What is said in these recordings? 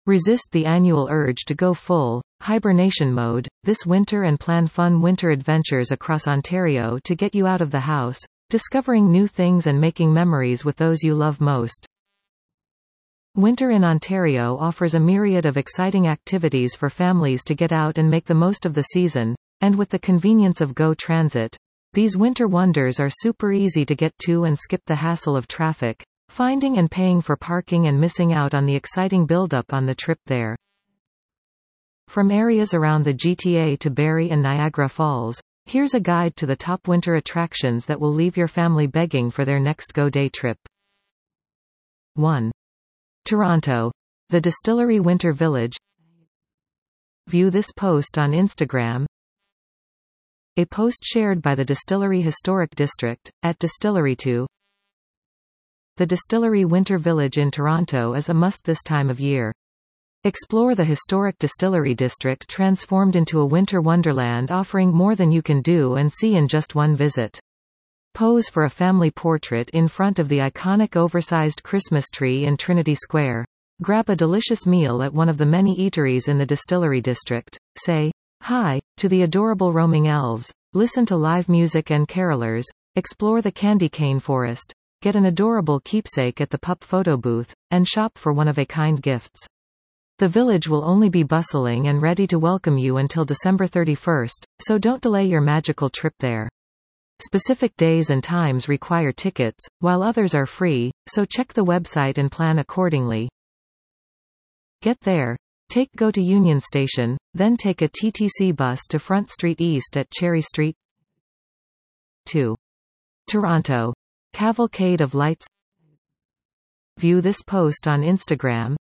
Resist the annual urge to go full hibernation mode this winter and plan fun winter adventures across Ontario to get you out of the house, discovering new things and making memories with those you love most. Winter in Ontario offers a myriad of exciting activities for families to get out and make the most of the season, and with the convenience of GO Transit, these winter wonders are super easy to get to and skip the hassle of traffic, finding and paying for parking and missing out on the exciting build-up on the trip there. From areas around the GTA to Barrie and Niagara Falls, here's a guide to the top winter attractions that will leave your family begging for their next GO day trip. 1. Toronto. The Distillery Winter Village. View this post on Instagram. A post shared by the Distillery Historic District, at Distillery2. The Distillery Winter Village in Toronto is a must this time of year. Explore the historic Distillery District transformed into a winter wonderland offering more than you can do and see in just one visit. Pose for a family portrait in front of the iconic oversized Christmas tree in Trinity Square. Grab a delicious meal at one of the many eateries in the Distillery District. Say hi to the adorable roaming elves. Listen to live music and carolers. Explore the candy cane forest. Get an adorable keepsake at the pup photo booth, and shop for one-of-a-kind gifts. The village will only be bustling and ready to welcome you until December 31st, so don't delay your magical trip there. Specific days and times require tickets, while others are free, so check the website and plan accordingly. Get there. Take GO to Union Station, then take a TTC bus to Front Street East at Cherry Street. 2. Toronto. Cavalcade of Lights. View this post on Instagram.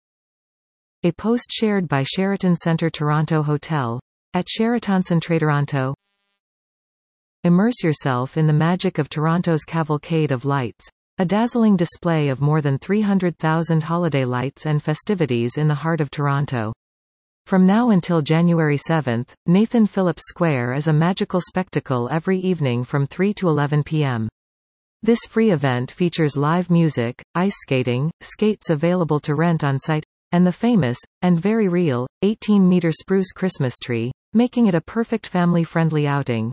A post shared by Sheraton Centre Toronto Hotel, at Sheraton Centre Toronto. Immerse yourself in the magic of Toronto's Cavalcade of Lights, a dazzling display of more than 300,000 holiday lights and festivities in the heart of Toronto. From now until January 7, Nathan Phillips Square is a magical spectacle every evening from 3 to 11 p.m. This free event features live music, ice skating, skates available to rent on site, and the famous, and very real, 18-meter spruce Christmas tree, making it a perfect family-friendly outing.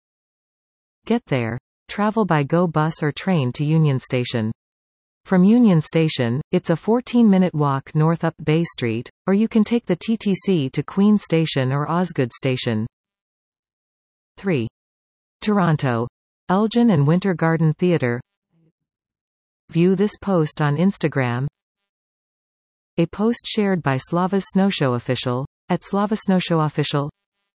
Get there. Travel by GO bus or train to Union Station. From Union Station, it's a 14-minute walk north up Bay Street, or you can take the TTC to Queen Station or Osgood Station. 3. Toronto. Elgin and Winter Garden Theatre. View this post on Instagram. A post shared by Slava's Snowshow Official, at Slava Snowshow Official.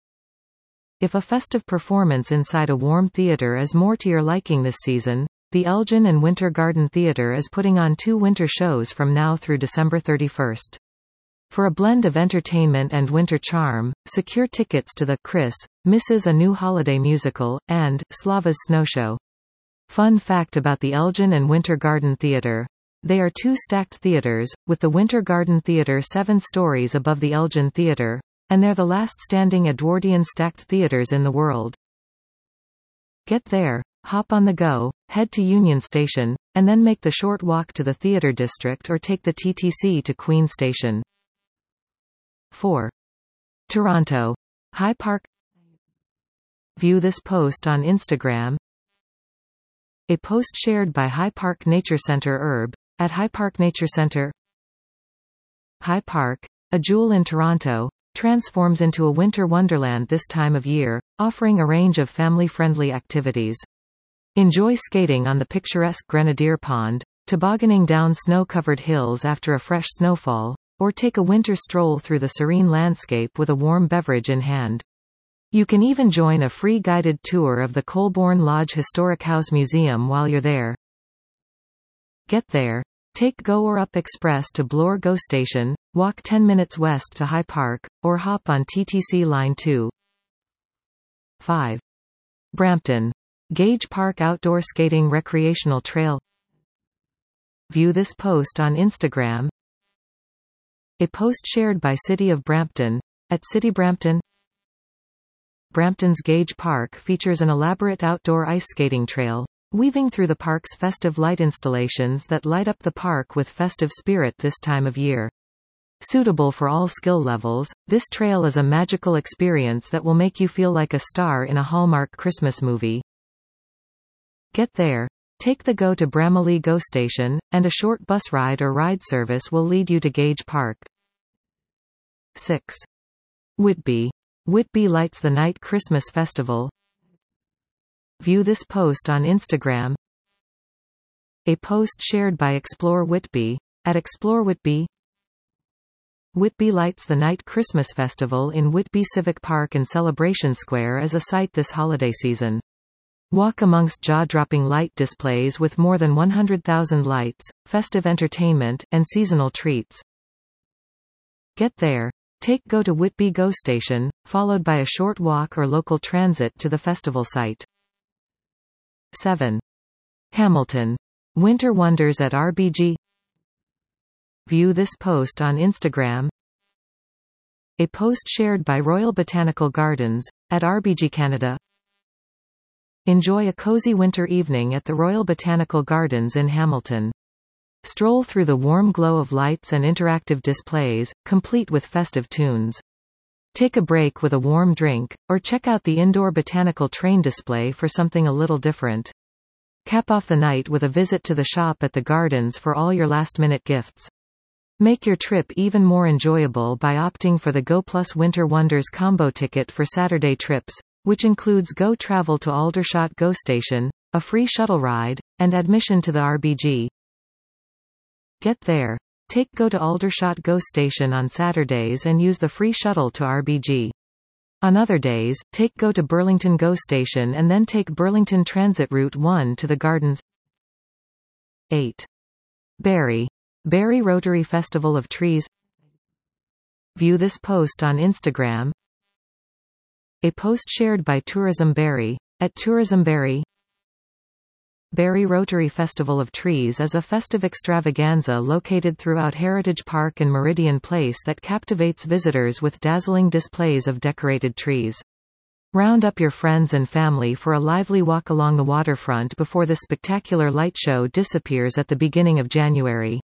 If a festive performance inside a warm theatre is more to your liking this season, the Elgin and Winter Garden Theatre is putting on 2 winter shows from now through December 31st. For a blend of entertainment and winter charm, secure tickets to the Chris, Mrs. A New Holiday Musical, and Slava's Snowshow. Fun fact about the Elgin and Winter Garden Theatre. They are 2 stacked theatres, with the Winter Garden Theatre 7 stories above the Elgin Theatre, and they're the last standing Edwardian stacked theatres in the world. Get there, hop on the GO, head to Union Station, and then make the short walk to the Theatre District or take the TTC to Queen Station. 4. Toronto. High Park. View this post on Instagram. A post shared by High Park Nature Centre Herb, at High Park Nature Centre. High Park, a jewel in Toronto, transforms into a winter wonderland this time of year, offering a range of family-friendly activities. Enjoy skating on the picturesque Grenadier Pond, tobogganing down snow-covered hills after a fresh snowfall, or take a winter stroll through the serene landscape with a warm beverage in hand. You can even join a free guided tour of the Colborne Lodge Historic House Museum while you're there. Get there. Take GO or Up Express to Bloor GO Station, walk 10 minutes west to High Park, or hop on TTC Line 2. 5. Brampton. Gage Park Outdoor Skating Recreational Trail. View this post on Instagram. A post shared by City of Brampton, at City Brampton. Brampton's Gage Park features an elaborate outdoor ice skating trail, weaving through the park's festive light installations that light up the park with festive spirit this time of year. Suitable for all skill levels, this trail is a magical experience that will make you feel like a star in a Hallmark Christmas movie. Get there. Take the GO to Bramalea GO Station, and a short bus ride or ride service will lead you to Gage Park. 6. Whitby. Whitby lights the night Christmas festival. View this post on Instagram. A post shared by Explore Whitby, at Explore Whitby. Whitby lights the night Christmas festival in Whitby Civic Park and Celebration Square as a sight this holiday season. Walk amongst jaw-dropping light displays with more than 100,000 lights, festive entertainment, and seasonal treats. Get there. Take GO to Whitby GO Station, followed by a short walk or local transit to the festival site. 7. Hamilton. Winter wonders at RBG. View this post on Instagram. A post shared by Royal Botanical Gardens, at RBG Canada. Enjoy a cozy winter evening at the Royal Botanical Gardens in Hamilton. Stroll through the warm glow of lights and interactive displays, complete with festive tunes. Take a break with a warm drink, or check out the indoor botanical train display for something a little different. Cap off the night with a visit to the shop at the gardens for all your last-minute gifts. Make your trip even more enjoyable by opting for the GO Plus Winter Wonders combo ticket for Saturday trips, which includes GO travel to Aldershot GO Station, a free shuttle ride, and admission to the RBG. Get there. Take GO to Aldershot GO Station on Saturdays and use the free shuttle to RBG. On other days, take GO to Burlington GO Station and then take Burlington Transit Route 1 to the Gardens. 8. Barrie. Barrie Rotary Festival of Trees. View this post on Instagram. A post shared by Tourism Barrie, at Tourism Barrie. Barrie Rotary Festival of Trees is a festive extravaganza located throughout Heritage Park and Meridian Place that captivates visitors with dazzling displays of decorated trees. Round up your friends and family for a lively walk along the waterfront before the spectacular light show disappears at the beginning of January.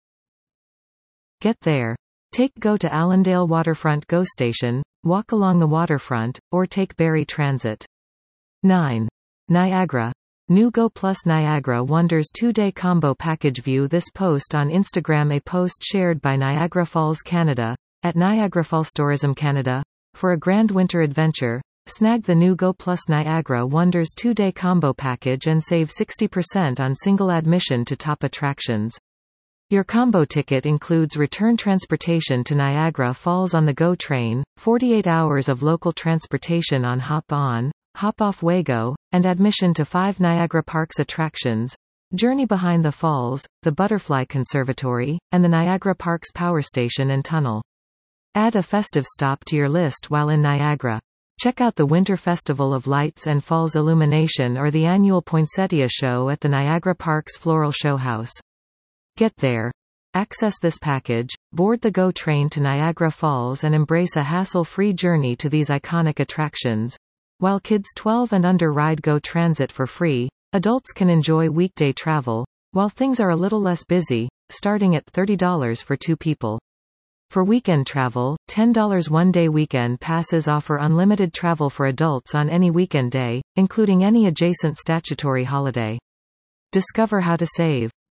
Get there. Take GO to Allendale Waterfront GO Station, walk along the waterfront, or take Barrie Transit. 9. Niagara. New GO Plus Niagara Wonders 2-day combo package. View this post on Instagram. A post shared by Niagara Falls Canada, at Niagara Falls Tourism Canada. For a grand winter adventure, snag the new GO Plus Niagara Wonders 2-day combo package and save 60% on single admission to top attractions. Your combo ticket includes return transportation to Niagara Falls on the GO train, 48 hours of local transportation on Hop-On, Hop-Off Wago, and admission to 5 Niagara Parks attractions: Journey Behind the Falls, the Butterfly Conservatory, and the Niagara Parks Power Station and Tunnel. Add a festive stop to your list while in Niagara. Check out the Winter Festival of Lights and Falls Illumination or the annual Poinsettia Show at the Niagara Parks Floral Show House. Get there. Access this package, board the GO train to Niagara Falls and embrace a hassle-free journey to these iconic attractions. While kids 12 and under ride GO Transit for free, adults can enjoy weekday travel, while things are a little less busy, starting at $30 for 2 people. For weekend travel, $10 one-day weekend passes offer unlimited travel for adults on any weekend day, including any adjacent statutory holiday. Discover how to save.